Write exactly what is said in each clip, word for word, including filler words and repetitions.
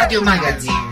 Radio Magazine.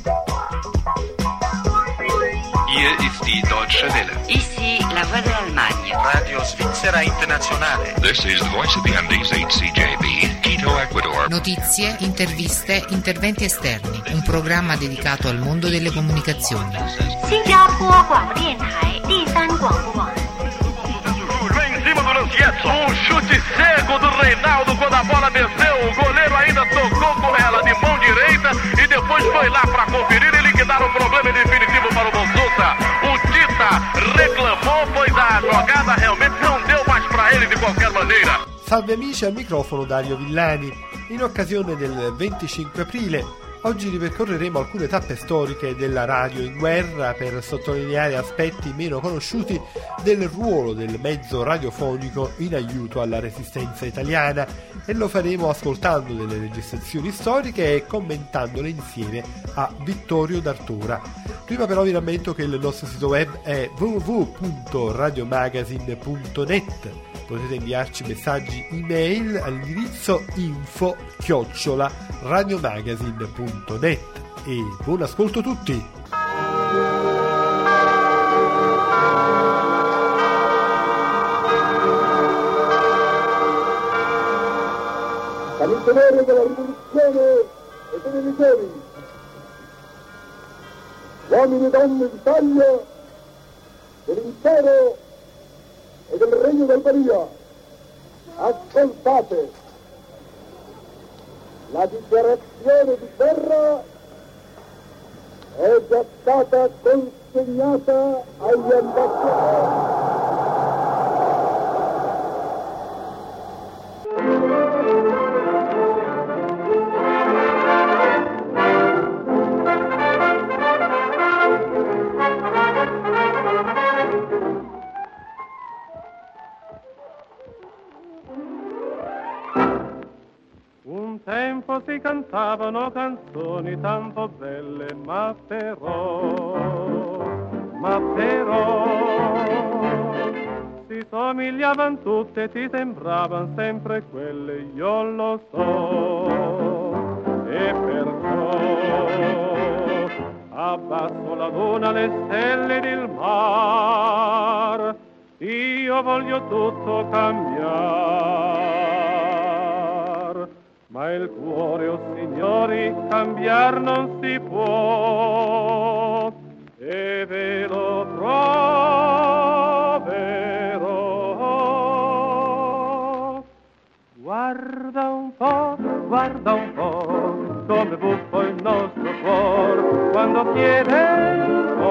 Hier ist die Deutsche Welle. Ici la Voix de l'Allemagne. Radio Svizzera Internazionale. This is the Voice of the Andes, H C J B, Quito, Ecuador. Notizie, interviste, interventi esterni. Un programma dedicato al mondo delle comunicazioni. 新加坡广播电台第三广播网。 Em cima do Lancietto, um chute cego do Reinaldo quando a bola desceu, o goleiro ainda tocou com ela de mão direita e depois foi lá para conferir e liquidar o problema definitivo para o Bonsuta. O Tita reclamou, pois a jogada realmente não deu mais para ele de qualquer maneira. Salve amici, al microfono Dario Villani. In occasione del venticinque aprile oggi ripercorreremo alcune tappe storiche della radio in guerra per sottolineare aspetti meno conosciuti del ruolo del mezzo radiofonico in aiuto alla resistenza italiana, e lo faremo ascoltando delle registrazioni storiche e commentandole insieme a Vittorio D'Artora. Prima però vi rammento che il nostro sito web è w w w punto radiomagazine punto net. Potete inviarci messaggi email all'indirizzo info chiocciola radiomagazine punto net. E buon ascolto tutti! Salutatori della rivoluzione e delle legioni, uomini e donne d'Italia, dell'impero e del regno d'Albania, ascoltate, la dichiarazione di guerra è già stata consegnata agli ambasciatori. Tempo si cantavano canzoni tanto belle, ma però, ma però, si somigliavano tutte, ti sembravano sempre quelle, io lo so, e perciò abbasso la luna, le stelle ed il mar, io voglio tutto cambiare. Ma il cuore, oh signori, cambiar non si può, e ve lo proverò. Guarda un po', guarda un po', come buffo il nostro cuore, quando chiede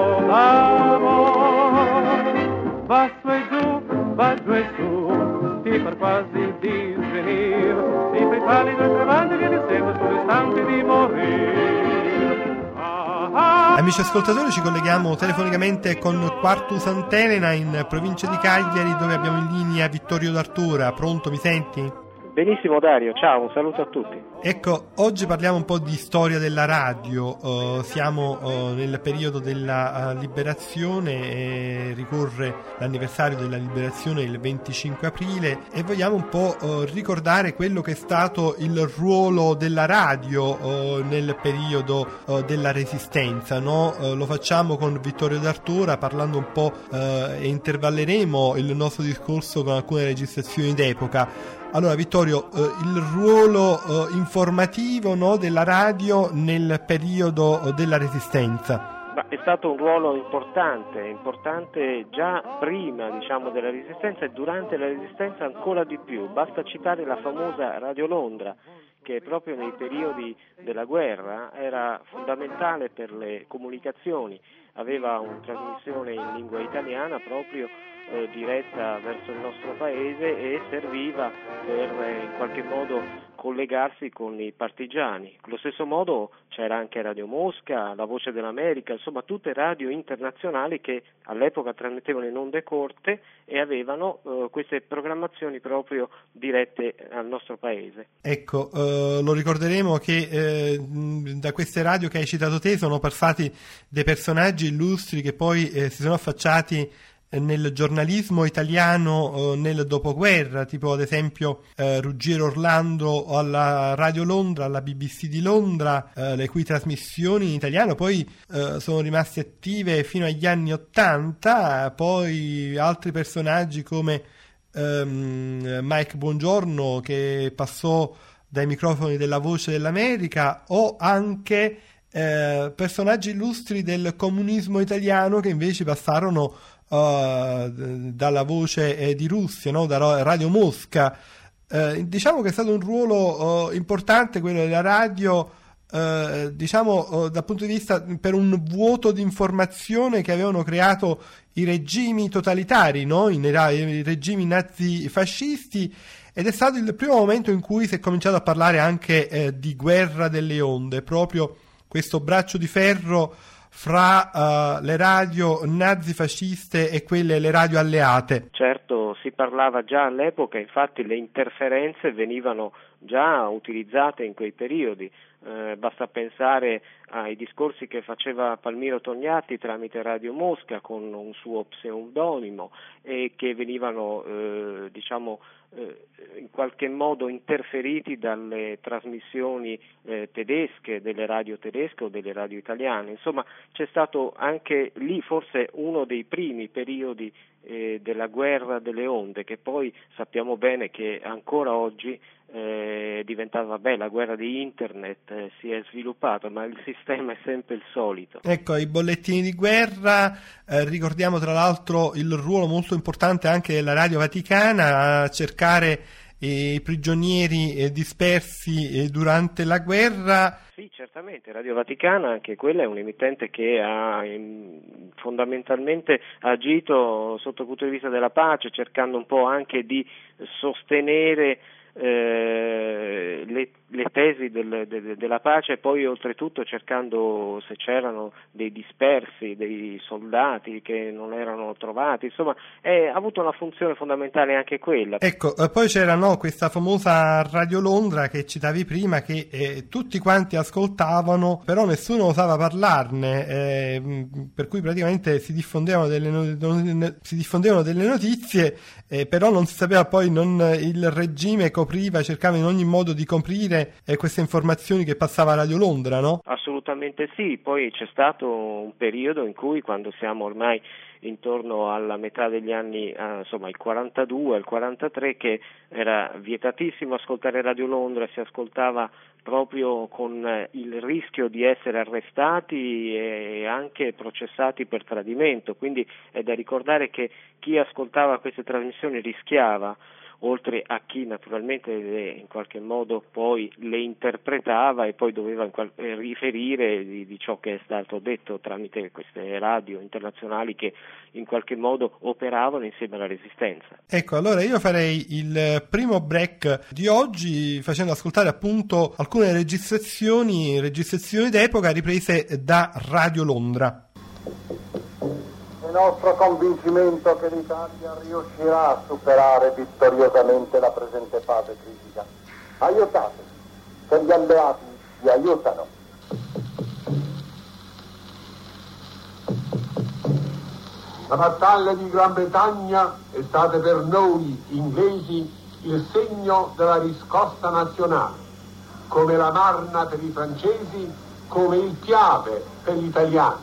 l'amore. Va su e giù, va giù e su, ti par quasi disvenir, ti fai pallido e tremante che ti sembra sull'istante di morire. Ah, ah. Amici ascoltatori, ci colleghiamo telefonicamente con Quartus Antelena in provincia di Cagliari, dove abbiamo in linea Vittorio D'Artora. Pronto, mi senti? Benissimo Dario, ciao, un saluto a tutti. Ecco, oggi parliamo un po' di storia della radio, uh, siamo uh, nel periodo della uh, liberazione, e ricorre l'anniversario della liberazione il venticinque aprile, e vogliamo un po' uh, ricordare quello che è stato il ruolo della radio uh, nel periodo uh, della resistenza, no? Uh, lo facciamo con Vittorio D'Artora, parlando un po' uh, e intervalleremo il nostro discorso con alcune registrazioni d'epoca. Allora Vittorio, eh, il ruolo eh, informativo, no, della radio nel periodo eh, della Resistenza. Ma è stato un ruolo importante, importante già prima, diciamo, della Resistenza, e durante la Resistenza ancora di più. Basta citare la famosa Radio Londra, che proprio nei periodi della guerra era fondamentale per le comunicazioni. Aveva una trasmissione in lingua italiana proprio eh, diretta verso il nostro paese, e serviva per eh, in qualche modo collegarsi con i partigiani. Allo stesso modo c'era anche Radio Mosca, La Voce dell'America, insomma tutte radio internazionali che all'epoca trasmettevano in onde corte e avevano eh, queste programmazioni proprio dirette al nostro paese. Ecco, eh, lo ricorderemo che eh, da queste radio che hai citato te sono passati dei personaggi illustri che poi eh, si sono affacciati nel giornalismo italiano eh, nel dopoguerra, tipo ad esempio eh, Ruggiero Orlando alla Radio Londra, alla B B C di Londra, eh, le cui trasmissioni in italiano poi eh, sono rimaste attive fino agli anni ottanta. Poi altri personaggi come ehm, Mike Buongiorno, che passò dai microfoni della Voce dell'America, o anche eh, personaggi illustri del comunismo italiano che invece passarono uh, dalla Voce eh, di Russia, no? Da Radio Mosca. Eh, diciamo che è stato un ruolo uh, importante quello della radio, uh, diciamo uh, dal punto di vista per un vuoto di informazione che avevano creato i regimi totalitari, no? I, I regimi nazi-fascisti. Ed è stato il primo momento in cui si è cominciato a parlare anche eh, di guerra delle onde, proprio questo braccio di ferro fra uh, le radio nazifasciste e quelle le radio alleate. Certo, si parlava già all'epoca, infatti le interferenze venivano già utilizzate in quei periodi. Eh, basta pensare ai discorsi che faceva Palmiro Togliatti tramite Radio Mosca con un suo pseudonimo e che venivano eh, diciamo eh, in qualche modo interferiti dalle trasmissioni eh, tedesche, delle radio tedesche o delle radio italiane. Insomma, c'è stato anche lì forse uno dei primi periodi eh, della guerra delle onde, che poi sappiamo bene che ancora oggi è diventata, vabbè, la guerra di internet eh, si è sviluppato, ma il sistema è sempre il solito. Ecco, i bollettini di guerra, eh, ricordiamo tra l'altro il ruolo molto importante anche della Radio Vaticana a cercare i prigionieri eh, dispersi eh, durante la guerra. Sì, certamente, Radio Vaticana, anche quella è un emittente che ha in, fondamentalmente agito sotto il punto di vista della pace, cercando un po' anche di sostenere Eh, le, le tesi del, de, della pace, e poi oltretutto cercando se c'erano dei dispersi, dei soldati che non erano trovati. Insomma, è, ha avuto una funzione fondamentale anche quella. Ecco, eh, poi c'era no, questa famosa Radio Londra che citavi prima, che eh, tutti quanti ascoltavano, però nessuno osava parlarne, eh, per cui praticamente si diffondevano delle, no, si diffondevano delle notizie, eh, però non si sapeva poi, non il regime copriva, cercava in ogni modo di coprire eh, queste informazioni che passava a Radio Londra, no? Assolutamente sì, poi c'è stato un periodo in cui, quando siamo ormai intorno alla metà degli anni, eh, insomma il quarantadue, il quarantatré, che era vietatissimo ascoltare Radio Londra, si ascoltava proprio con eh, il rischio di essere arrestati e anche processati per tradimento, quindi è da ricordare che chi ascoltava queste trasmissioni rischiava, oltre a chi naturalmente le, in qualche modo poi le interpretava e poi doveva in qual- riferire di, di ciò che è stato detto tramite queste radio internazionali che in qualche modo operavano insieme alla Resistenza. Ecco, allora io farei il primo break di oggi facendo ascoltare appunto alcune registrazioni, registrazioni d'epoca riprese da Radio Londra. È nostro convincimento che l'Italia riuscirà a superare vittoriosamente la presente fase critica. Aiutateci, se gli alleati vi aiutano. La battaglia di Gran Bretagna è stata per noi inglesi il segno della riscossa nazionale, come la Marna per i francesi, come il Piave per gli italiani.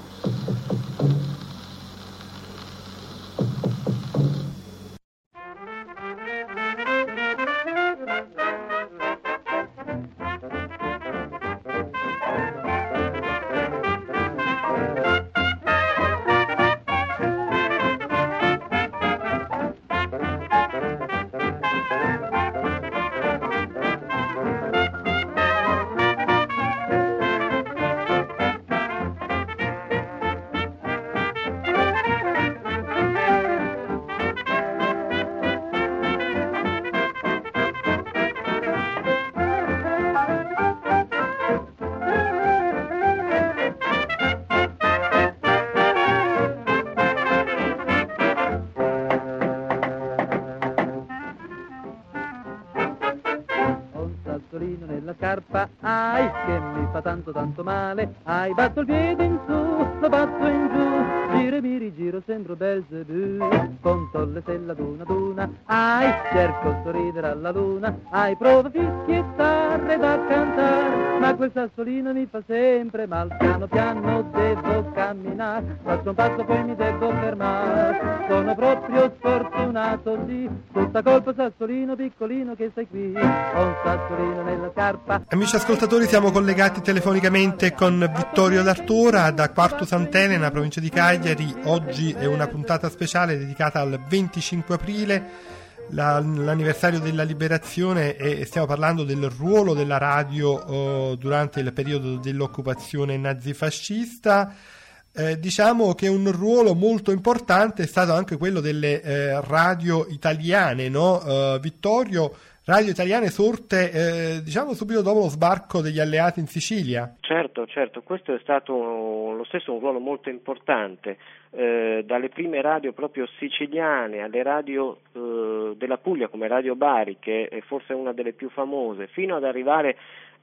sassolino nella scarpa, ai, che mi fa tanto tanto male, ai, batto il piede in su, lo batto in giù, giro e mi rigiro, sembro Belzebù, conto le stelle ad una ad una, ai, cerco sorridere alla luna, ai, provo a fischiettare da cantare, ma quel sassolino mi fa sempre mal, piano piano devo camminare, faccio un passo poi mi devo fermare, sono proprio sfortunato, sì, tutta colpa sassolino piccolino che sei qui, ho un sassolino nella scarpa. Amici ascoltatori, siamo collegati telefonicamente con Vittorio D'Artora da Quartu Sant'Elena, provincia di Cagliari. Oggi è una puntata speciale dedicata al venticinque aprile, la, l'anniversario della liberazione, e stiamo parlando del ruolo della radio oh, durante il periodo dell'occupazione nazifascista. Eh, diciamo che un ruolo molto importante è stato anche quello delle eh, radio italiane, no? Uh, Vittorio, radio italiane sorte eh, diciamo subito dopo lo sbarco degli alleati in Sicilia. Certo, certo, questo è stato lo stesso un ruolo molto importante, eh, dalle prime radio proprio siciliane alle radio eh, della Puglia come Radio Bari, che è forse una delle più famose, fino ad arrivare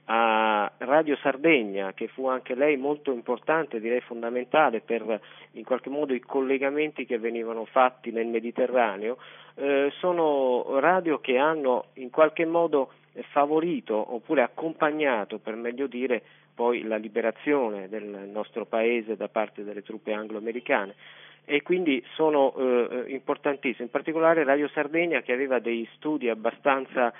a Radio Sardegna, che fu anche lei molto importante, direi fondamentale per in qualche modo i collegamenti che venivano fatti nel Mediterraneo. Eh, sono radio che hanno in qualche modo favorito oppure accompagnato, per meglio dire, poi la liberazione del nostro paese da parte delle truppe anglo-americane, e quindi sono eh, importantissime, in particolare Radio Sardegna, che aveva dei studi abbastanza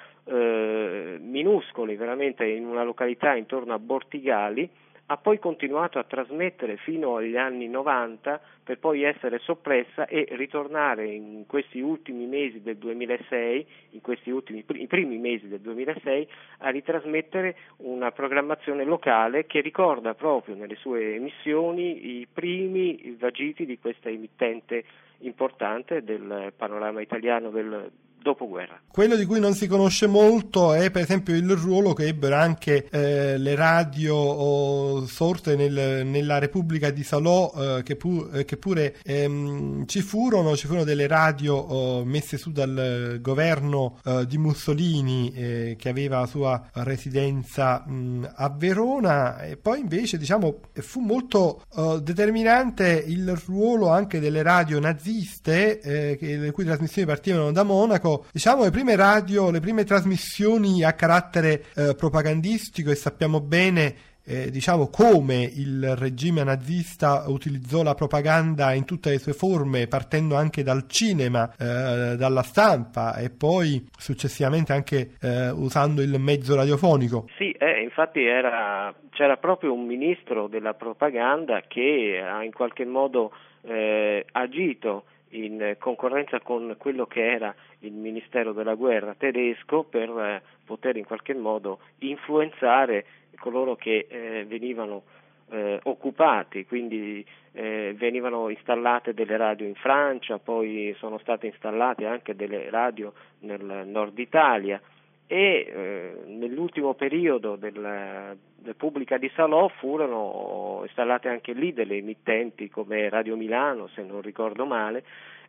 eh, minuscoli, veramente in una località intorno a Bortigali, ha poi continuato a trasmettere fino agli anni novanta per poi essere soppressa e ritornare in questi ultimi mesi del duemilasei, in questi ultimi i primi mesi del duemilasei, a ritrasmettere una programmazione locale che ricorda proprio nelle sue emissioni i primi vagiti di questa emittente importante del panorama italiano del dopoguerra. Quello di cui non si conosce molto è per esempio il ruolo che ebbero anche eh, le radio oh, sorte nel, nella Repubblica di Salò, eh, che, pu- eh, che pure ehm, ci furono ci furono delle radio oh, messe su dal governo eh, di Mussolini, eh, che aveva la sua residenza mh, a Verona, e poi invece diciamo fu molto eh, determinante il ruolo anche delle radio naziste, eh, che, le cui trasmissioni partivano da Monaco. Diciamo le prime radio, le prime trasmissioni a carattere eh, propagandistico, e sappiamo bene eh, diciamo come il regime nazista utilizzò la propaganda in tutte le sue forme, partendo anche dal cinema, eh, dalla stampa, e poi successivamente anche eh, usando il mezzo radiofonico. Sì, eh, infatti era, c'era proprio un ministro della propaganda che ha in qualche modo eh, agito in concorrenza con quello che era il Ministero della Guerra tedesco per eh, poter in qualche modo influenzare coloro che eh, venivano eh, occupati, quindi eh, venivano installate delle radio in Francia, poi sono state installate anche delle radio nel nord Italia, e eh, nell'ultimo periodo della Repubblica di Salò furono installate anche lì delle emittenti come Radio Milano, se non ricordo male,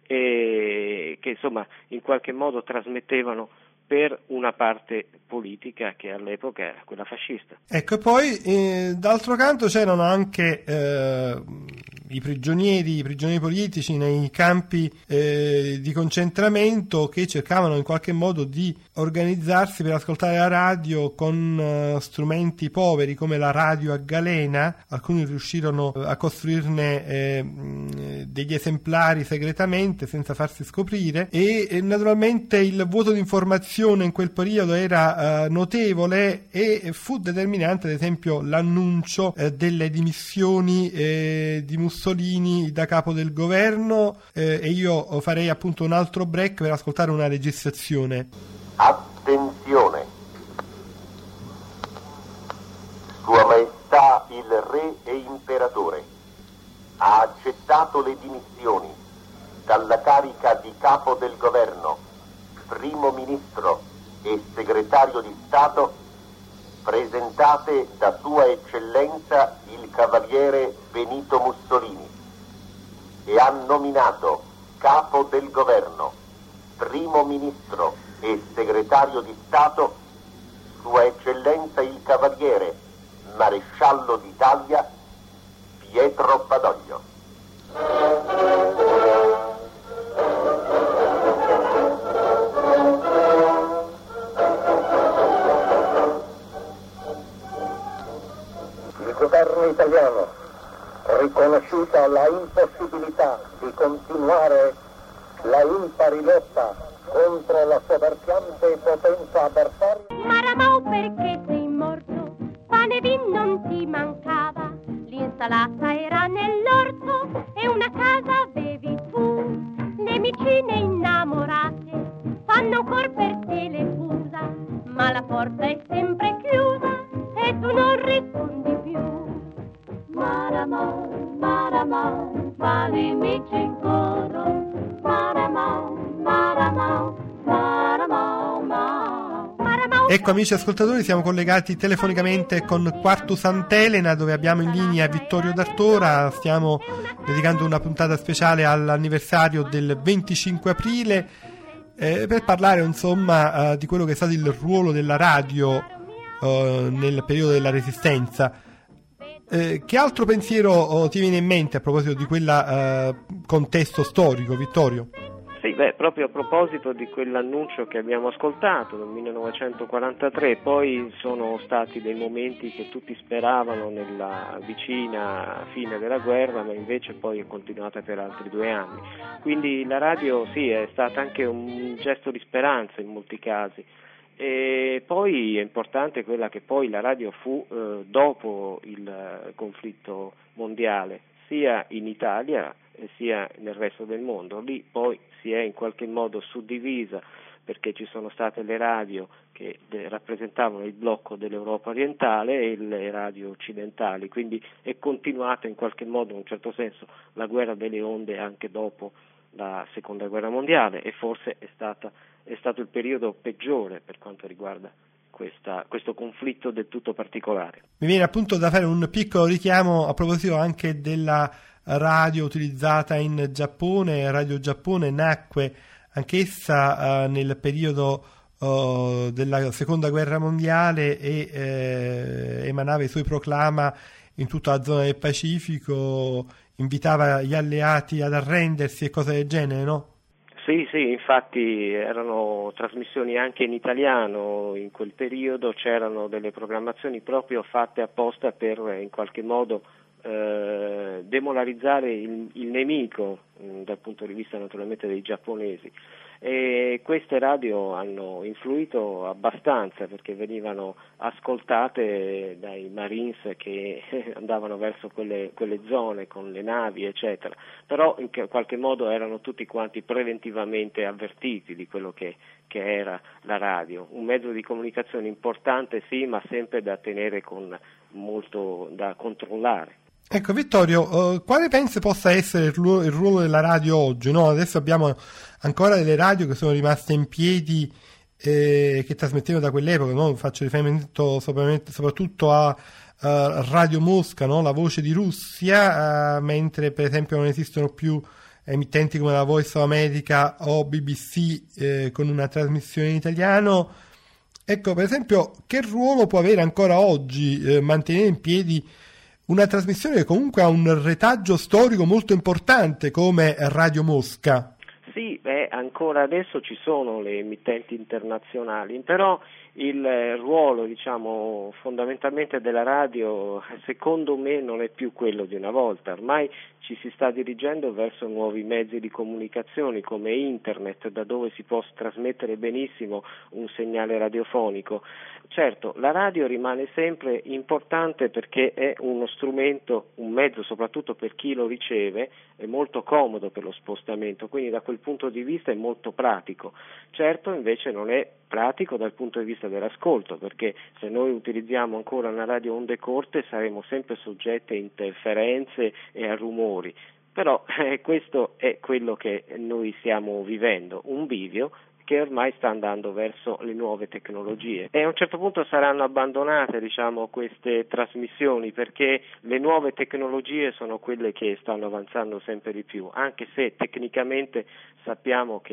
e che insomma in qualche modo trasmettevano per una parte politica che all'epoca era quella fascista. Ecco, e poi eh, d'altro canto c'erano anche eh, i prigionieri, i prigionieri politici nei campi eh, di concentramento, che cercavano in qualche modo di organizzarsi per ascoltare la radio con uh, strumenti poveri come la radio a galena. Alcuni riuscirono a costruirne eh, degli esemplari segretamente senza farsi scoprire, e, e naturalmente il vuoto di informazione in quel periodo era uh, notevole, e fu determinante ad esempio l'annuncio eh, delle dimissioni eh, di Mussolini da capo del governo, eh, e io farei appunto un altro break per ascoltare una registrazione. Attenzione! Sua Maestà il Re e Imperatore ha accettato le dimissioni dalla carica di capo del governo, primo ministro e segretario di Stato, presentate da Sua Eccellenza il Cavaliere Benito Mussolini, e ha nominato capo del governo, primo ministro e segretario di Stato Sua Eccellenza il Cavaliere, Maresciallo d'Italia, Pietro Badoglio. Il governo italiano, riconosciuta la impossibilità di continuare la impari lotta contro la soverchiante potenza avversaria. Maramò, perché sei morto? Pane e vin non ti mancava, l'insalata era nell'orto e una casa avevi tu. Le vicine innamorate fanno ancor per te le fusa, ma la porta è sempre chiusa e tu non rispondi più. Maramò, Maramò, quali amici in coro, Maramò, Maramò, Maramò, Maramò. Ecco amici ascoltatori, siamo collegati telefonicamente con Quartu Sant'Elena, dove abbiamo in linea Vittorio D'Artora. Stiamo dedicando una puntata speciale all'anniversario del venticinque aprile eh, per parlare insomma eh, di quello che è stato il ruolo della radio eh, nel periodo della Resistenza. Eh, che altro pensiero oh, ti viene in mente a proposito di quel eh, contesto storico, Vittorio? Sì, beh, proprio a proposito di quell'annuncio che abbiamo ascoltato nel millenovecentoquarantatré, poi sono stati dei momenti che tutti speravano nella vicina fine della guerra, ma invece poi è continuata per altri due anni. Quindi la radio sì, è stata anche un gesto di speranza in molti casi. E poi è importante quella che poi la radio fu eh, dopo il conflitto mondiale, sia in Italia sia nel resto del mondo. Lì poi si è in qualche modo suddivisa, perché ci sono state le radio che rappresentavano il blocco dell'Europa orientale e le radio occidentali, quindi è continuata in qualche modo, in un certo senso, la guerra delle onde anche dopo la seconda guerra mondiale, e forse è stata è stato il periodo peggiore per quanto riguarda questa, questo conflitto del tutto particolare. Mi viene appunto da fare un piccolo richiamo a proposito anche della radio utilizzata in Giappone. Radio Giappone nacque anch'essa uh, nel periodo uh, della seconda guerra mondiale e eh, emanava i suoi proclama in tutta la zona del Pacifico, invitava gli alleati ad arrendersi e cose del genere, no? Sì, sì, infatti erano trasmissioni anche in italiano in quel periodo, c'erano delle programmazioni proprio fatte apposta per in qualche modo eh, demoralizzare il, il nemico mh, dal punto di vista naturalmente dei giapponesi. E queste radio hanno influito abbastanza perché venivano ascoltate dai Marines che andavano verso quelle, quelle zone con le navi eccetera, però in qualche modo erano tutti quanti preventivamente avvertiti di quello che, che era la radio, un mezzo di comunicazione importante sì, ma sempre da tenere con molto da controllare. Ecco Vittorio, uh, quale pensi possa essere il ruolo, il ruolo della radio oggi? No? Adesso abbiamo ancora delle radio che sono rimaste in piedi eh, che trasmettevano da quell'epoca, no? Faccio riferimento soprattutto a uh, Radio Mosca, no? La voce di Russia, uh, mentre per esempio non esistono più emittenti come la Voice of America o B B C eh, con una trasmissione in italiano. Ecco, per esempio, che ruolo può avere ancora oggi eh, mantenere in piedi una trasmissione che comunque ha un retaggio storico molto importante come Radio Mosca? Sì, beh, ancora adesso ci sono le emittenti internazionali, però il ruolo, diciamo, fondamentalmente della radio, secondo me, non è più quello di una volta. Ormai ci si sta dirigendo verso nuovi mezzi di comunicazione come internet, da dove si può trasmettere benissimo un segnale radiofonico. Certo, la radio rimane sempre importante perché è uno strumento, un mezzo soprattutto per chi lo riceve, è molto comodo per lo spostamento, quindi da quel punto di vista è molto pratico. Certo invece non è pratico dal punto di vista dell'ascolto, perché se noi utilizziamo ancora una radio onde corte saremo sempre soggetti a interferenze e a rumori, però eh, questo è quello che noi stiamo vivendo, un bivio che ormai sta andando verso le nuove tecnologie e a un certo punto saranno abbandonate, diciamo, queste trasmissioni, perché le nuove tecnologie sono quelle che stanno avanzando sempre di più, anche se tecnicamente sappiamo che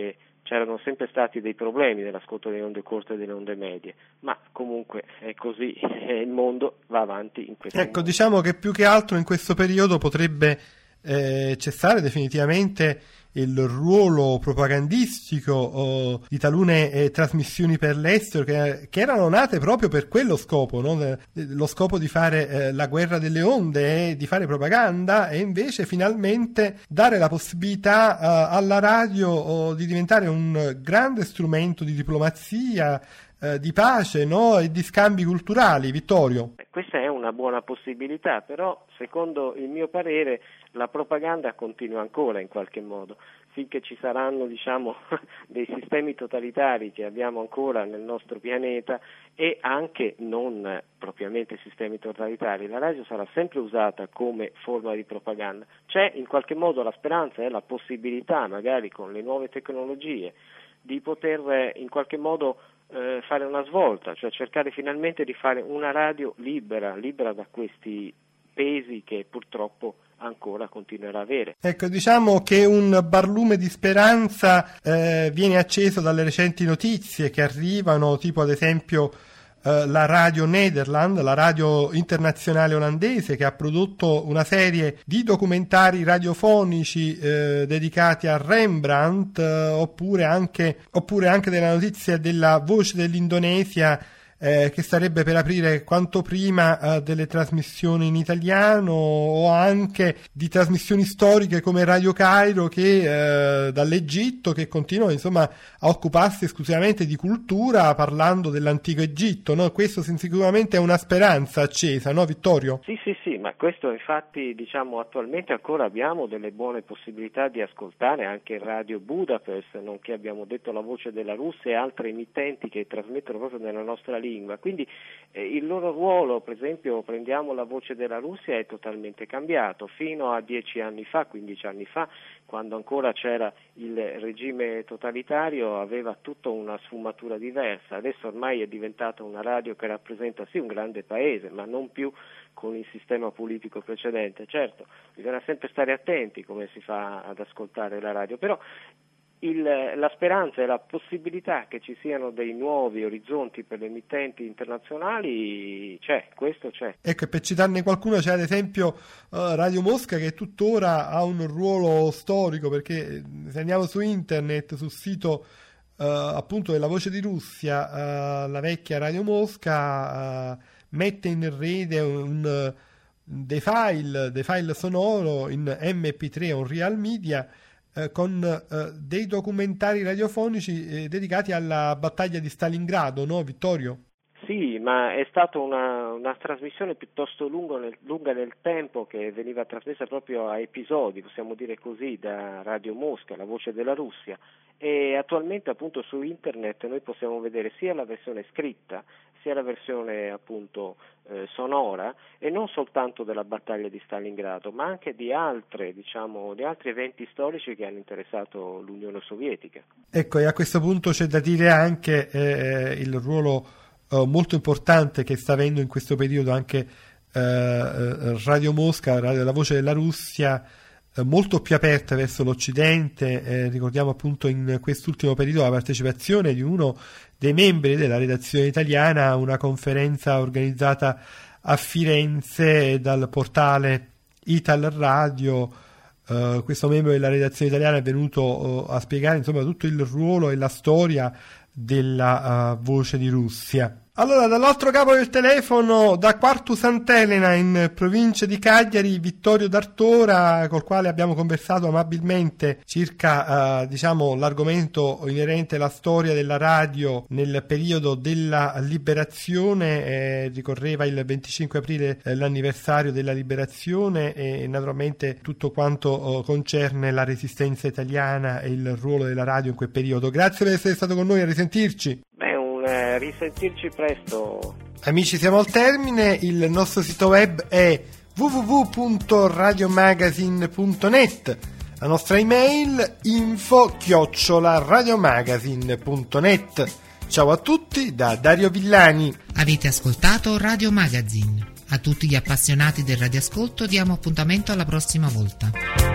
c'erano sempre stati dei problemi nell'ascolto delle onde corte e delle onde medie, ma comunque è così, eh, il mondo va avanti in questo Ecco, modo. Diciamo che più che altro in questo periodo potrebbe eh, cessare definitivamente il ruolo propagandistico oh, di talune eh, trasmissioni per l'estero che, che erano nate proprio per quello scopo, no? Lo scopo di fare eh, la guerra delle onde e di fare propaganda, e invece finalmente dare la possibilità uh, alla radio oh, di diventare un grande strumento di diplomazia, eh, di pace, no? E di scambi culturali. Vittorio? Questa è una buona possibilità, però secondo il mio parere la propaganda continua ancora in qualche modo, finché ci saranno, diciamo, dei sistemi totalitari che abbiamo ancora nel nostro pianeta, e anche non propriamente sistemi totalitari, la radio sarà sempre usata come forma di propaganda. C'è in qualche modo la speranza e la possibilità, magari con le nuove tecnologie, di poter in qualche modo eh, fare una svolta, cioè cercare finalmente di fare una radio libera, libera da questi pesi che purtroppo ancora continuerà a avere. Ecco, diciamo che un barlume di speranza eh, viene acceso dalle recenti notizie che arrivano, tipo ad esempio eh, la Radio Nederland, la radio internazionale olandese, che ha prodotto una serie di documentari radiofonici eh, dedicati a Rembrandt, eh, oppure anche oppure anche della notizia della Voce dell'Indonesia, Eh, che starebbe per aprire quanto prima eh, delle trasmissioni in italiano, o anche di trasmissioni storiche come Radio Cairo, che eh, dall'Egitto, che continua insomma a occuparsi esclusivamente di cultura, parlando dell'antico Egitto, no? Questo sicuramente è una speranza accesa, no Vittorio? Sì, sì, sì, ma questo infatti, diciamo, attualmente ancora abbiamo delle buone possibilità di ascoltare anche Radio Budapest, nonché abbiamo detto la Voce della Russia e altre emittenti che trasmettono proprio nella nostra lingua. Quindi eh, il loro ruolo, per esempio, prendiamo la Voce della Russia, è totalmente cambiato. Fino a dieci anni fa, quindici anni fa, quando ancora c'era il regime totalitario, aveva tutta una sfumatura diversa. Adesso ormai è diventata una radio che rappresenta sì un grande paese, ma non più con il sistema politico precedente. Certo, bisogna sempre stare attenti come si fa ad ascoltare la radio, però Il, la speranza e la possibilità che ci siano dei nuovi orizzonti per le emittenti internazionali c'è, questo c'è. Ecco, e per citarne qualcuno c'è ad esempio uh, Radio Mosca, che tuttora ha un ruolo storico, perché se andiamo su internet, sul sito uh, appunto della Voce di Russia, uh, la vecchia Radio Mosca uh, mette in rete un, un, dei file, dei file sonoro in emme pi tre o Real Media, con uh, dei documentari radiofonici eh, dedicati alla battaglia di Stalingrado, no Vittorio? Sì, ma è stata una, una trasmissione piuttosto lungo nel, lunga nel tempo, che veniva trasmessa proprio a episodi, possiamo dire così, da Radio Mosca, la Voce della Russia, e attualmente appunto su internet noi possiamo vedere sia la versione scritta sia la versione appunto eh, sonora, e non soltanto della battaglia di Stalingrado, ma anche di altre, diciamo, di altri eventi storici che hanno interessato l'Unione Sovietica. Ecco, e a questo punto c'è da dire anche eh, il ruolo eh, molto importante che sta avendo in questo periodo anche eh, Radio Mosca, Radio La Voce della Russia, eh, molto più aperta verso l'Occidente. Eh, ricordiamo appunto in quest'ultimo periodo la partecipazione di uno dei membri della redazione italiana a una conferenza organizzata a Firenze dal portale Ital Radio. Uh, questo membro della redazione italiana è venuto uh, a spiegare insomma tutto il ruolo e la storia della uh, Voce di Russia. Allora, dall'altro capo del telefono, da Quartu Sant'Elena in provincia di Cagliari, Vittorio D'Artora, col quale abbiamo conversato amabilmente circa uh, diciamo l'argomento inerente alla storia della radio nel periodo della liberazione. Eh, ricorreva il venticinque aprile eh, l'anniversario della liberazione, e naturalmente tutto quanto uh, concerne la resistenza italiana e il ruolo della radio in quel periodo. Grazie per essere stato con noi, a risentirci. Beh, un eh, risentirci presto. Amici, siamo al termine. Il nostro sito web è w w w punto radiomagazine punto net, la nostra email info chiocciola radiomagazine punto net. Ciao a tutti da Dario Villani. Avete ascoltato Radio Magazine. A tutti gli appassionati del radioascolto diamo appuntamento alla prossima volta.